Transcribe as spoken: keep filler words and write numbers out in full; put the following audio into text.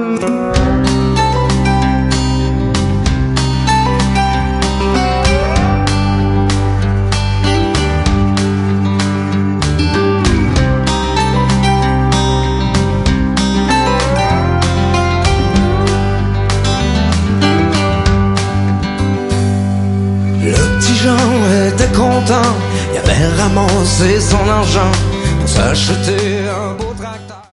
Content, il avait ramassé son argent pour s'acheter